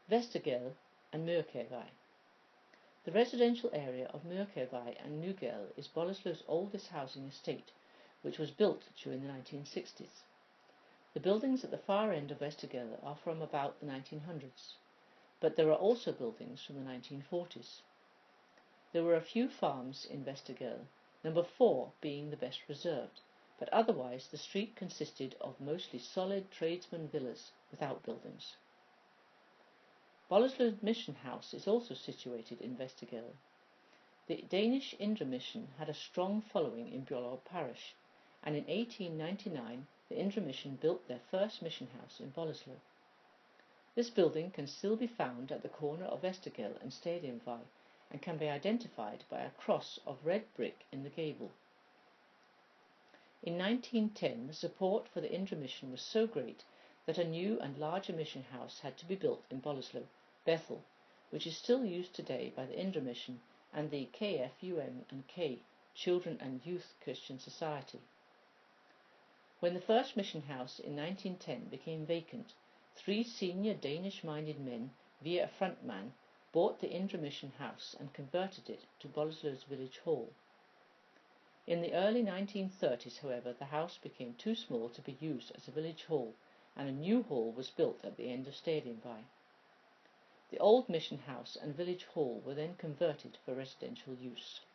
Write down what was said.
Vestergel and Muirkirkby. The residential area of Muirkirkby and Newgel is Boleslaw's oldest housing estate, which was built during the 1960s. The buildings at the far end of Vestergel are from about the 1900s, but there are also buildings from the 1940s. There were a few farms in Vestergel, number 4 being the best preserved, but otherwise the street consisted of mostly solid tradesman villas without buildings. Boleslaw Mission House is also situated in Vestergel. The Danish Indre Mission had a strong following in Bjolerup parish, and in 1899 the Indre Mission built their first mission house in Boleslaw. This building can still be found at the corner of Vestergel and Stadiumvej, and can be identified by a cross of red brick in the gable. In 1910 the support for the Indre Mission was so great that a new and larger mission house had to be built in Boleslaw, Bethel, which is still used today by the Indre Mission and the KFUM&K, Children and Youth Christian Society. When the first mission house in 1910 became vacant, 3 senior Danish-minded men, via a frontman, bought the Indre Mission house and converted it to Boleslaw's village hall. In the early 1930s, however, the house became too small to be used as a village hall, and a new hall was built at the end of Stadiumvej. The old mission house and village hall were then converted for residential use.